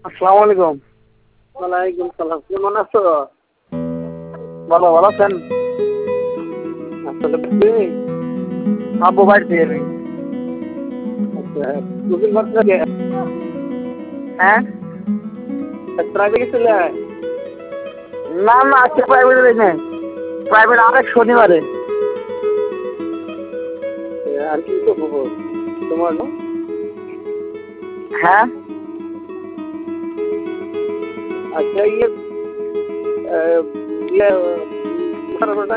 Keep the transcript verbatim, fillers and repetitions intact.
আসসালামু আলাইকুম। ওয়ালাইকুম সালাম। কেমন আছো? ভালো, ভালো আছেন? আসলে তুমি আব্বু বাড়িতে আমি। আচ্ছা, কোচিং করছো কে? হ্যাঁ? প্রাইভেট গেছিলে? না না আজকে প্রাইভেটে যাই নাই। প্রাইভেট আরেক শনিবারে। এ, আর কি তো খবর তোমার? হ্যাঁ? আচ্ছা ইয়ে আহ, ইয়ে